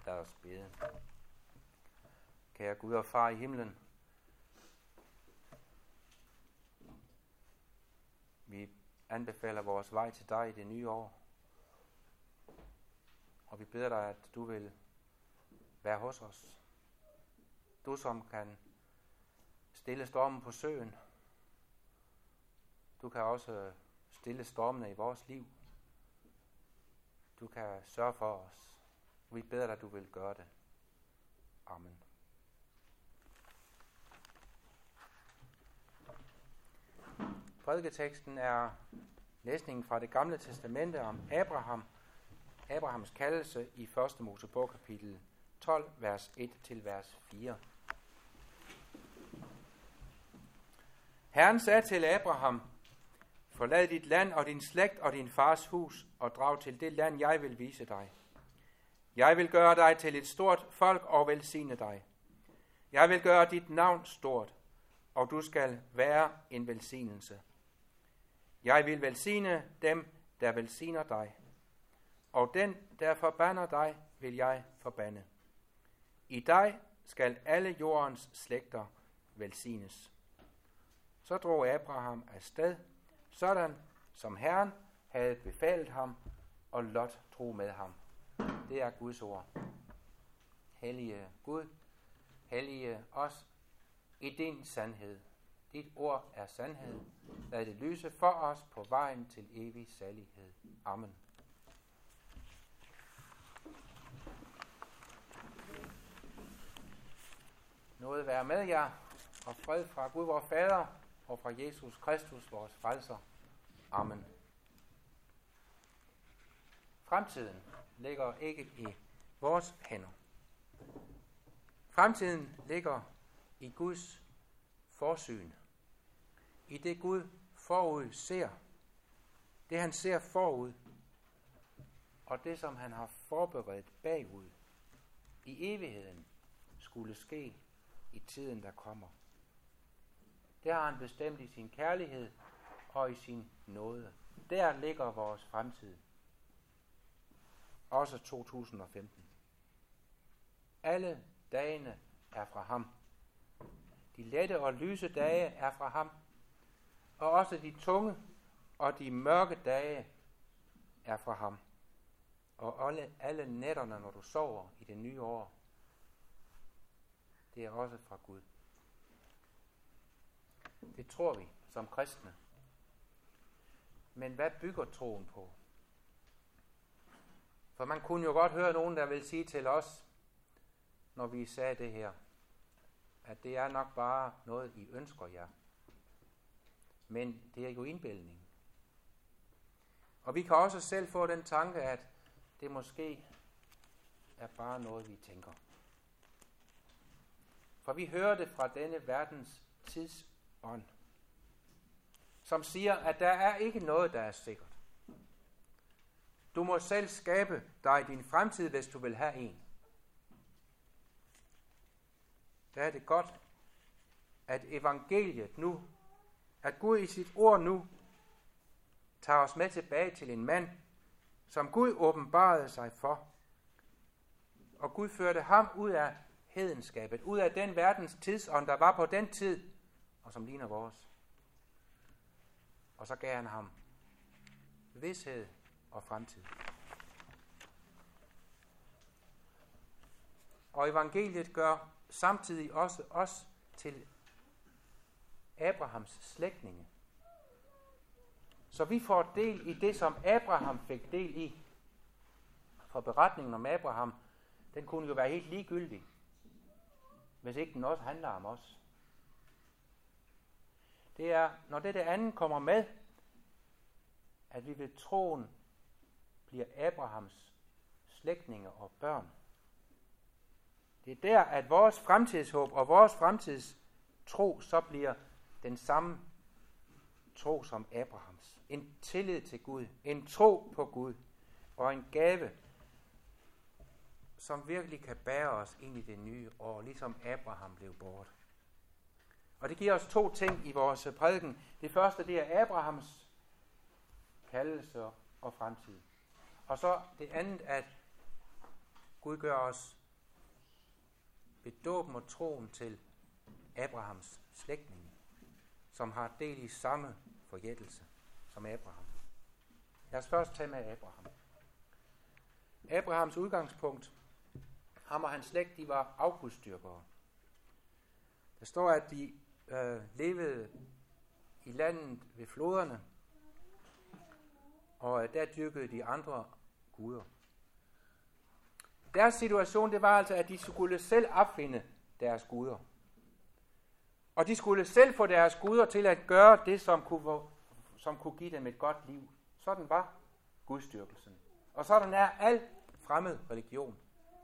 Lad os bede. Kære Gud og Far i himlen, vi anbefaler vores vej til dig i det nye år. Og vi beder dig, at du vil være hos os. Du som kan stille stormen på søen. Du kan også stille stormene i vores liv. Du kan sørge for os. Vi beder dig, at du vil gøre det. Amen. Prædiketeksten er læsningen fra det gamle testamente om Abrahams kaldelse i 1. Mosebog kapitel 12, vers 1 til vers 4. Herren sagde til Abraham: forlad dit land og din slægt og din fars hus og drag til det land, jeg vil vise dig. Jeg vil gøre dig til et stort folk og velsigne dig. Jeg vil gøre dit navn stort, og du skal være en velsignelse. Jeg vil velsigne dem, der velsigner dig, og den, der forbander dig, vil jeg forbande. I dig skal alle jordens slægter velsignes. Så drog Abraham afsted, sådan som Herren havde befalet ham, og Lot drog med ham. Det er Guds ord. Hellige Gud, hellige os i din sandhed. Dit ord er sandhed. Lad det lyse for os på vejen til evig salighed. Amen. Nåde være med jer, og fred fra Gud vor Fader, og fra Jesus Kristus, vores frelser. Amen. Fremtiden ligger ikke i vores hænder. Fremtiden ligger i Guds forsyn. I det Gud forud ser. Det han ser forud. Og det som han har forberedt bagud. I evigheden skulle ske i tiden der kommer. Det har han bestemt i sin kærlighed og i sin nåde. Der ligger vores fremtid. Også 2015. Alle dagene er fra ham. De lette og lyse dage er fra ham. Og også de tunge og de mørke dage er fra ham. Og alle nætterne, når du sover i det nye år, det er også fra Gud. Det tror vi som kristne. Men hvad bygger troen på? For man kunne jo godt høre nogen, der vil sige til os, når vi sagde det her, at det er nok bare noget, I ønsker jer. Men det er jo indbildning. Og vi kan også selv få den tanke, at det måske er bare noget, vi tænker. For vi hører det fra denne verdens tidsånd, som siger, at der er ikke noget, der er sikkert. Du må selv skabe dig din fremtid, hvis du vil have en. Der er det godt, at evangeliet nu, at Gud i sit ord nu, tager os med tilbage til en mand, som Gud åbenbarede sig for. Og Gud førte ham ud af hedenskabet, ud af den verdens tidsånd, der var på den tid, og som ligner vores. Og så gav han ham vished og fremtid. Og evangeliet gør samtidig også os til Abrahams slægtninge. Så vi får del i det, som Abraham fik del i. For beretningen om Abraham, den kunne jo være helt ligegyldig, hvis ikke den også handler om os. Det er, når det andet kommer med, at vi ved troen bliver Abrahams slægtninge og børn. Det er der, at vores fremtidshåb og vores fremtidstro så bliver den samme tro som Abrahams. En tillid til Gud, en tro på Gud og en gave, som virkelig kan bære os ind i det nye år, ligesom Abraham blev bort. Og det giver os to ting i vores prædiken. Det første, det er Abrahams kaldelse og fremtid. Og så det andet, at Gud gør os ved dåben og troen til Abrahams slægtninge, som har del i samme forjættelse som Abraham. Lad os først tage med Abraham. Abrahams udgangspunkt, ham og hans slægt, de var afgudsdyrkere. Der står, at de levede i landet ved floderne, og der dyrkede de andre guder. Deres situation, det var altså, at de skulle selv opfinde deres guder. Og de skulle selv få deres guder til at gøre det, som kunne give dem et godt liv. Sådan var gudsdyrkelsen. Og sådan er al fremmed religion.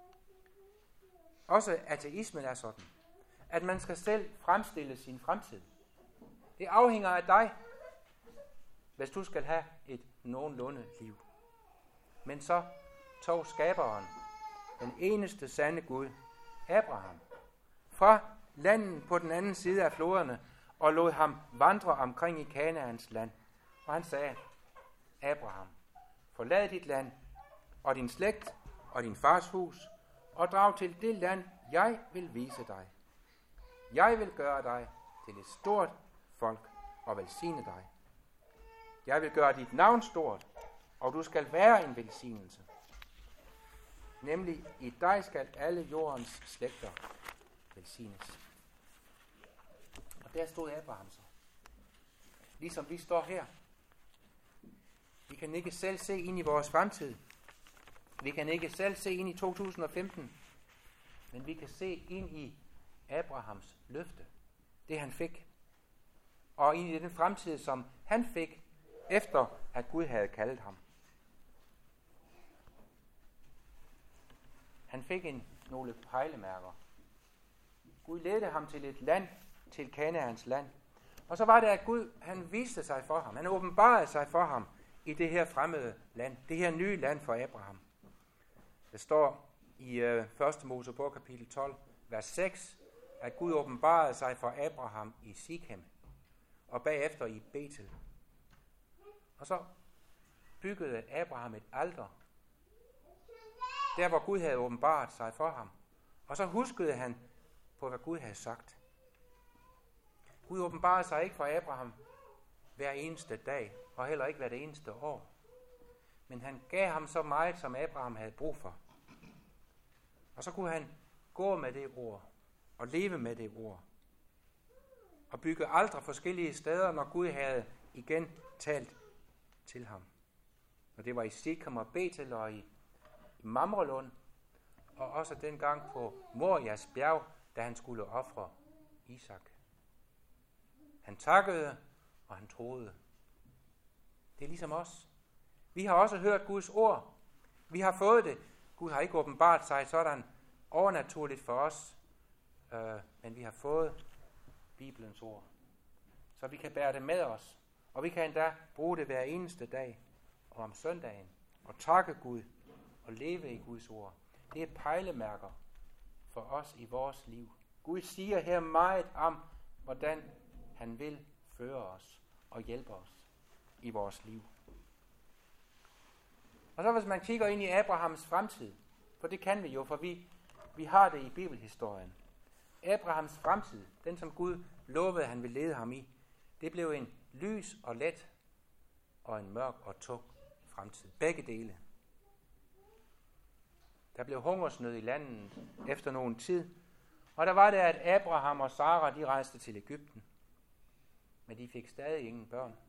Også ateismen er sådan, at man skal selv fremstille sin fremtid. Det afhænger af dig, hvis du skal have et nogenlunde liv. Men så tog skaberen, den eneste sande Gud, Abraham, fra landet på den anden side af floderne, og lod ham vandre omkring i Kanaans land. Og han sagde, Abraham, forlad dit land, og din slægt, og din fars hus, og drag til det land, jeg vil vise dig. Jeg vil gøre dig til et stort folk, og velsigne dig. Jeg vil gøre dit navn stort, og du skal være en velsignelse. Nemlig i dig skal alle jordens slægter velsignes. Og der stod Abraham så. Ligesom vi står her. Vi kan ikke selv se ind i vores fremtid. Vi kan ikke selv se ind i 2015. Men vi kan se ind i Abrahams løfte. Det han fik. Og ind i den fremtid, som han fik, efter at Gud havde kaldet ham. Han fik nogle pejlemærker. Gud ledte ham til et land, til Kanaans land. Og så var det, at Gud, han viste sig for ham. Han åbenbarede sig for ham i det her fremmede land. Det her nye land for Abraham. Det står i 1. Mosebog kapitel 12, vers 6, at Gud åbenbarede sig for Abraham i Sikhem, og bagefter i Betel. Og så byggede Abraham et alter, der hvor Gud havde åbenbaret sig for ham. Og så huskede han på, hvad Gud havde sagt. Gud åbenbarede sig ikke for Abraham hver eneste dag, og heller ikke hver det eneste år. Men han gav ham så meget, som Abraham havde brug for. Og så kunne han gå med det ord, og leve med det ord. Og bygge aldrig forskellige steder, når Gud havde igen talt til ham. Og det var i Sikhem og Betel og i Mamrelund, og også dengang på Morias bjerg, da han skulle ofre Isak. Han takkede, og han troede. Det er ligesom os. Vi har også hørt Guds ord. Vi har fået det. Gud har ikke åbenbart sig sådan overnaturligt for os, men vi har fået Bibelens ord. Så vi kan bære det med os, og vi kan endda bruge det hver eneste dag og om søndagen, og takke Gud og leve i Guds ord. Det er pejlemærker for os i vores liv. Gud siger her meget om, hvordan han vil føre os og hjælpe os i vores liv. Og så hvis man kigger ind i Abrahams fremtid, for det kan vi jo, for vi har det i bibelhistorien. Abrahams fremtid, den som Gud lovede, han ville lede ham i, det blev en lys og let og en mørk og tung fremtid. Begge dele. Der blev hungersnød i landet efter nogen tid, og der var det, at Abraham og Sara, de rejste til Egypten. Men de fik stadig ingen børn.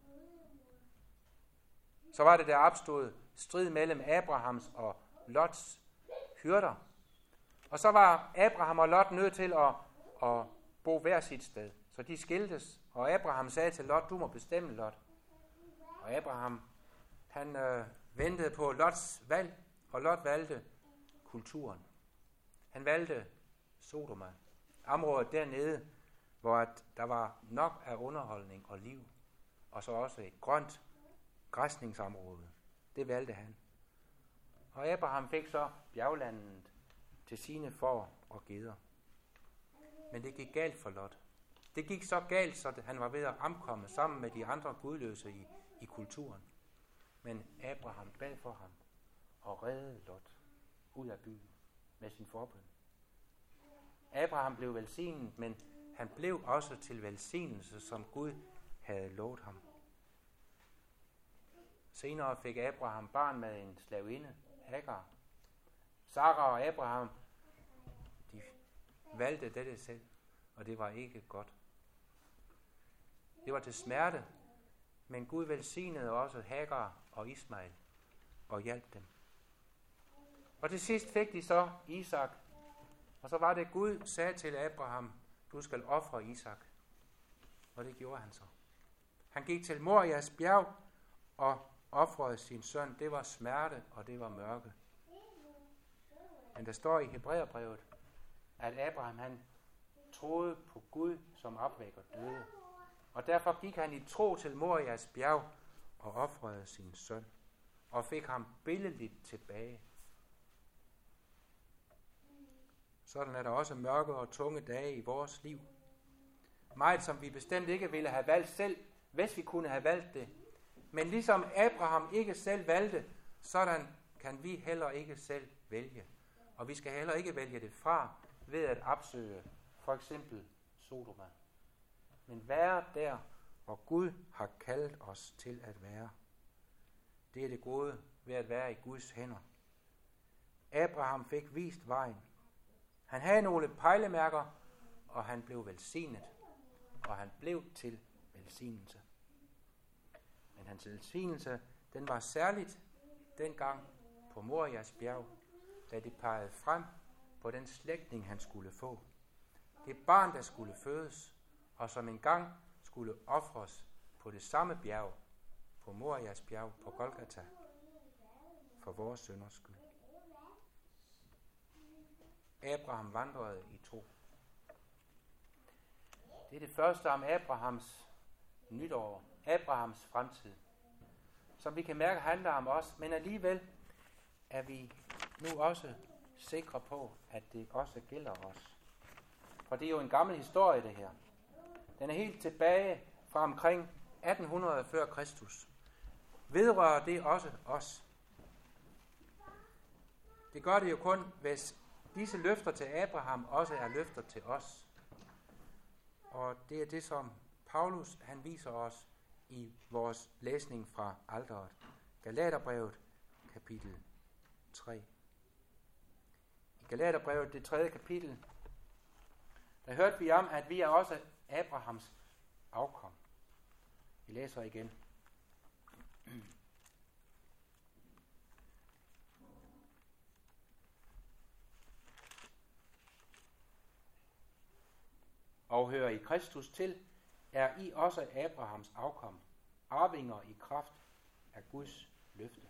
Så var det, der opstod strid mellem Abrahams og Lots hyrder. Og så var Abraham og Lot nødt til at bo hver sit sted. Så de skiltes, og Abraham sagde til Lot, du må bestemme, Lot. Og Abraham, han ventede på Lots valg, og Lot valgte kulturen. Han valgte Sodoma, området dernede, hvor der var nok af underholdning og liv, og så også et grønt græsningsområde. Det valgte han. Og Abraham fik så bjerglandet til sine får og geder. Men det gik galt for Lot. Det gik så galt, så han var ved at omkomme sammen med de andre gudløse i kulturen. Men Abraham bad for ham og reddede Lot ud af byen. med sin forbøn. Abraham blev velsignet, men han blev også til velsignelse, som Gud havde lovet ham. Senere fik Abraham barn med en slavinde, Hagar. Sara og Abraham, de valgte dette selv, og det var ikke godt. Det var til smerte, men Gud velsignede også Hagar og Ismail og hjalp dem. Og til sidst fik de så Isak, og så var det Gud sagde til Abraham, du skal ofre Isak. Og det gjorde han så. Han gik til Morias bjerg og ofrede sin søn. Det var smerte, og det var mørke. Men der står i Hebræerbrevet, at Abraham han troede på Gud, som opvækker døde. Og derfor gik han i tro til Morias bjerg og ofrede sin søn. Og fik ham billedligt tilbage. Sådan er der også mørke og tunge dage i vores liv. Meget, som vi bestemt ikke ville have valgt selv, hvis vi kunne have valgt det. Men ligesom Abraham ikke selv valgte, sådan kan vi heller ikke selv vælge. Og vi skal heller ikke vælge det fra ved at opsøge for eksempel Sodoma. Men være der, hvor Gud har kaldt os til at være. Det er det gode ved at være i Guds hænder. Abraham fik vist vejen. Han havde nogle pejlemærker, og han blev velsignet, og han blev til velsignelse. Men hans velsignelse, den var særligt dengang på Morias bjerg, da det pegede frem på den slægtning, han skulle få. Det barn, der skulle fødes, og som engang skulle ofres på det samme bjerg, på Morias bjerg på Golgata, for vores synders skyld. Abraham vandrede i tro. Det er det første om Abrahams nytår, Abrahams fremtid, som vi kan mærke handler om os, men alligevel er vi nu også sikre på, at det også gælder os. For det er jo en gammel historie, det her. Den er helt tilbage fra omkring 1800 før Kristus. Vedrører det også os? Det gør det jo kun, hvis disse løfter til Abraham også er løfter til os. Og det er det, som Paulus han viser os i vores læsning fra alteret. Galaterbrevet, kapitel 3. I Galaterbrevet, det 3. kapitel, der hørte vi om, at vi er også Abrahams afkom. Vi læser igen. Og hører I Kristus til, er I også Abrahams afkom, arvinger i kraft af Guds løfte.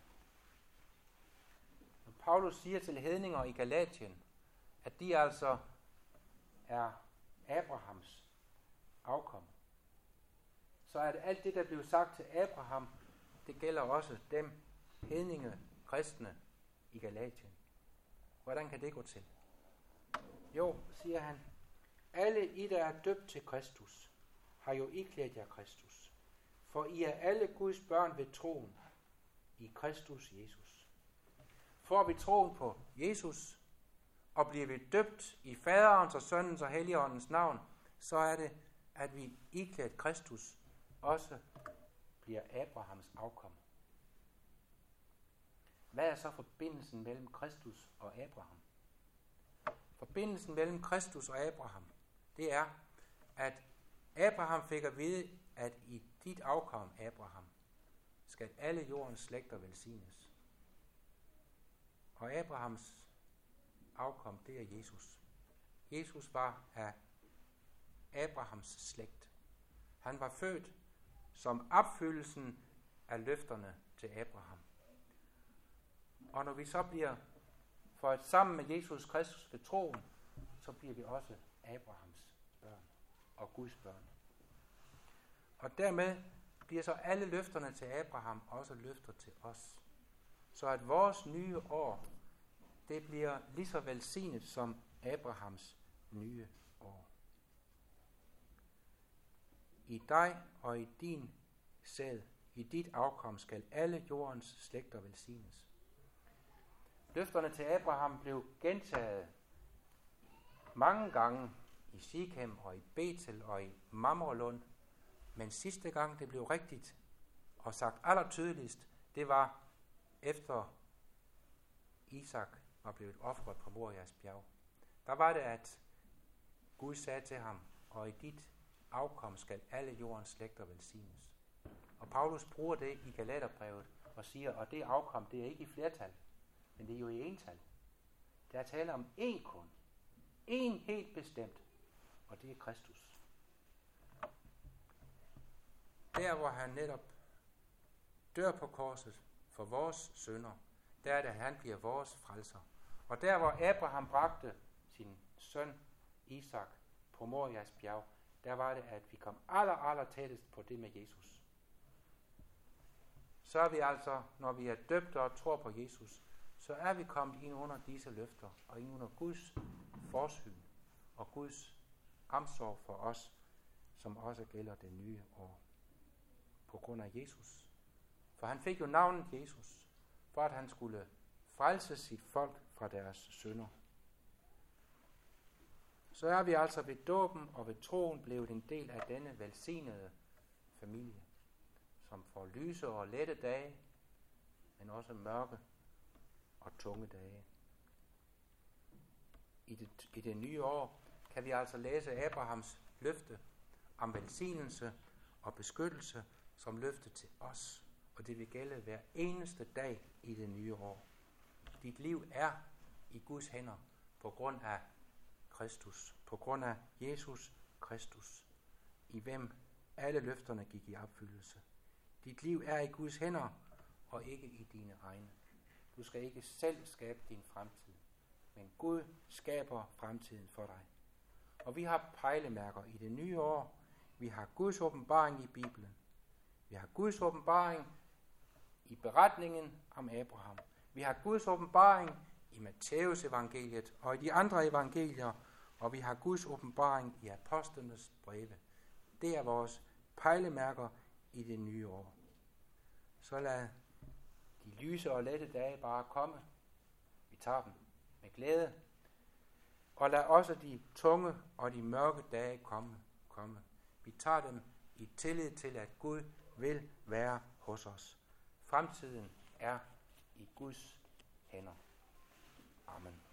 Og Paulus siger til hedninger i Galatien, at de altså er Abrahams afkom. Så er det alt det, der blev sagt til Abraham, det gælder også dem, hedninge, kristne i Galatien. Hvordan kan det gå til? Jo, siger han, alle I, der er døbt til Kristus, har jo iklædt jer Kristus. For I er alle Guds børn ved troen i Kristus Jesus. Får vi troen på Jesus, og bliver vi døbt i Faderens og Søndens og Helligåndens navn, så er det, at vi iklædt Kristus også bliver Abrahams afkom. Hvad er så forbindelsen mellem Kristus og Abraham? Forbindelsen mellem Kristus og Abraham, det er, at Abraham fik at vide, at i dit afkom, Abraham, skal alle jordens slægter velsignes. Og Abrahams afkom, det er Jesus. Jesus var af Abrahams slægt. Han var født som opfyldelsen af løfterne til Abraham. Og når vi så bliver føjet sammen med Jesus Kristus ved troen, så bliver vi også Abrahams børn og Guds børn. Og dermed bliver så alle løfterne til Abraham også løfter til os. Så at vores nye år, det bliver lige så velsignet som Abrahams nye år. I dig og i din sæd, i dit afkom skal alle jordens slægter velsignes. Løfterne til Abraham blev gentaget mange gange i Sikhem og i Betel og i Mamrelund, men sidste gang det blev rigtigt og sagt allertydeligst, det var efter Isak var blevet ofret på Morias bjerg. Der var det, at Gud sagde til ham, og i dit afkom skal alle jordens slægter velsignes. Og Paulus bruger det i Galaterbrevet og siger, og det afkom, det er ikke i flertal, men det er jo i ental. Der er tale om én kun. En helt bestemt, og det er Kristus. Der, hvor han netop dør på korset for vores synder, der er det, at han bliver vores frelser. Og der, hvor Abraham bragte sin søn Isak på Morias bjerg, der var det, at vi kom aller tættest på det med Jesus. Så er vi altså, når vi er døbte og tror på Jesus, så er vi kommet ind under disse løfter, og ind under Guds forsyn og Guds omsorg for os, som også gælder det nye år. På grund af Jesus. For han fik jo navnet Jesus, for at han skulle frelse sit folk fra deres synder. Så er vi altså ved dåben og ved troen blevet en del af denne velsignede familie, som får lyse og lette dage, men også mørke og tunge dage. I det nye år kan vi altså læse Abrahams løfte om velsignelse og beskyttelse som løfte til os, og det vil gælde hver eneste dag i det nye år. Dit liv er i Guds hænder på grund af Kristus, på grund af Jesus Kristus, i hvem alle løfterne gik i opfyldelse. Dit liv er i Guds hænder og ikke i dine egne. Du skal ikke selv skabe din fremtid, men Gud skaber fremtiden for dig. Og vi har pejlemærker i det nye år. Vi har Guds åbenbaring i Bibelen. Vi har Guds åbenbaring i beretningen om Abraham. Vi har Guds åbenbaring i Matthæus evangeliet og i de andre evangelier, og vi har Guds åbenbaring i apostlenes breve. Det er vores pejlemærker i det nye år. Så lad de lyse og lette dage bare komme. Vi tager dem med glæde. Og lad også de tunge og de mørke dage komme. Vi tager dem i tillid til, at Gud vil være hos os. Fremtiden er i Guds hænder. Amen.